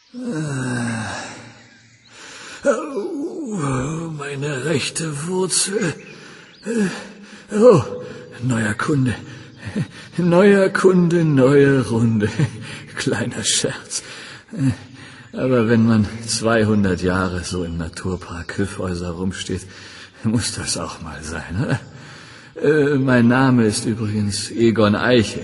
Oh, meine rechte Wurzel. Oh, neuer Kunde. Neuer Kunde, neue Runde. Kleiner Scherz. Aber wenn man 200 Jahre so im Naturpark Kyffhäuser rumsteht, muss das auch mal sein, oder? Mein Name ist übrigens Egon Eiche.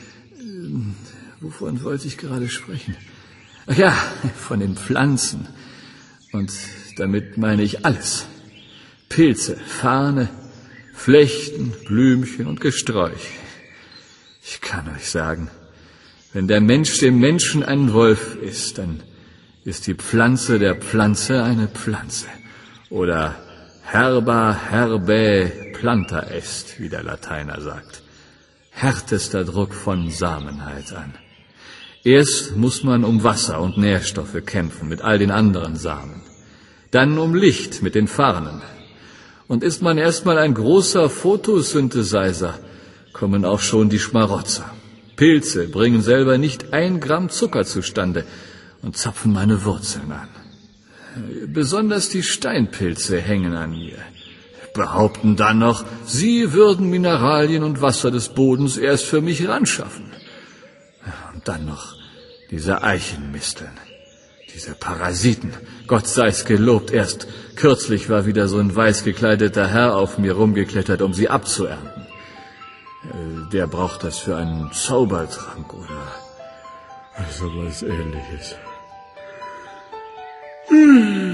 Wovon wollte ich gerade sprechen? Ach ja, von den Pflanzen. Und damit meine ich alles. Pilze, Farne, Flechten, Blümchen und Gesträuch. Ich kann euch sagen, wenn der Mensch dem Menschen ein Wolf ist, dann ist die Pflanze der Pflanze eine Pflanze. Oder herba herbae planta est, wie der Lateiner sagt. Härtester Druck von Samenheit an. Erst muss man um Wasser und Nährstoffe kämpfen mit all den anderen Samen. Dann um Licht mit den Farnen. Und ist man erstmal ein großer Photosynthesizer, kommen auch schon die Schmarotzer. Pilze bringen selber nicht 1 Gramm Zucker zustande und zapfen meine Wurzeln an. Besonders die Steinpilze hängen an mir. Behaupten dann noch, sie würden Mineralien und Wasser des Bodens erst für mich ranschaffen. Und dann noch diese Eichenmisteln, diese Parasiten. Gott sei's gelobt, erst kürzlich war wieder so ein weiß gekleideter Herr auf mir rumgeklettert, um sie abzuernten. Der braucht das für einen Zaubertrank oder sowas Ähnliches.